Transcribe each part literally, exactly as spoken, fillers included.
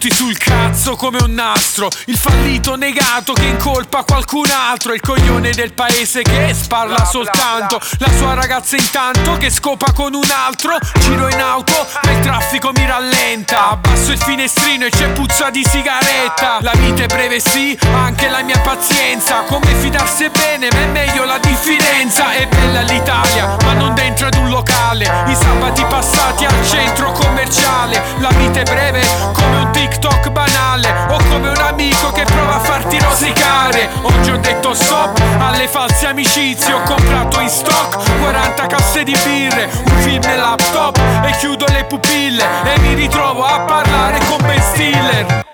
tutti sul cazzo come un nastro, il fallito negato che incolpa qualcun altro, il coglione del paese che sparla soltanto, la sua ragazza intanto che scopa con un altro. Giro in auto ma il traffico mi rallenta, abbasso il finestrino e c'è puzza di sigaretta. La vita è breve sì, ma anche la mia pazienza, come fidarsi è bene ma è meglio la diffidenza. È bella l'Italia ma non dentro ad un locale, i sabati passati al centro commerciale. La vita è breve come un TikTok banale, o come un amico che prova a farti rosicare. Oggi ho detto stop alle false amicizie, ho comprato in stock quaranta casse di birre, un film e laptop e chiudo le pupille e mi ritrovo a parlare con Ben Stiller.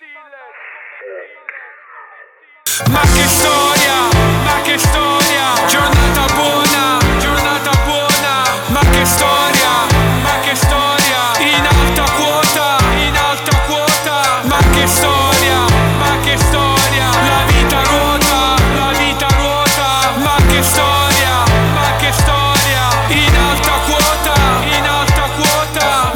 Ma che storia, ma che storia, giornata buona, giornata buona. Ma che storia, ma che storia, in alta quota, in alta quota. Ma che storia, ma che storia, la vita ruota, la vita ruota. Ma che storia, ma che storia, in alta quota, in alta quota.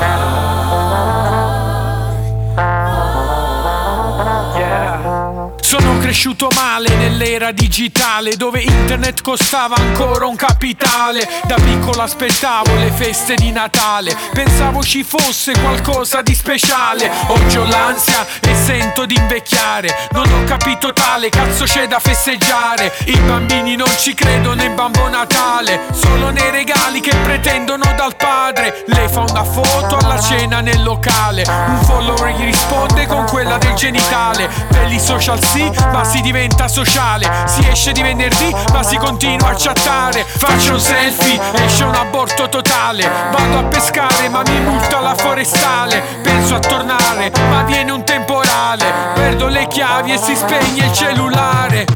Yeah. Sono cresciuto male nell'era digitale, dove internet costava ancora un capitale. Da piccolo aspettavo le feste di Natale, pensavo ci fosse qualcosa di speciale. Oggi ho l'ansia e sento di invecchiare, non ho capito tale, cazzo c'è da festeggiare. I bambini non ci credono nel Babbo Natale, solo nei regali che pretendono dal padre. Lei fa una foto alla cena nel locale, un follower gli risponde con quella del genitale. Per i social sì, ma si diventa sociale, si esce di venerdì ma si continua a chattare. Faccio un selfie, esce un aborto totale, vado a pescare ma mi multa la forestale. Penso a tornare ma viene un temporale, perdo le chiavi e si spegne il cellulare.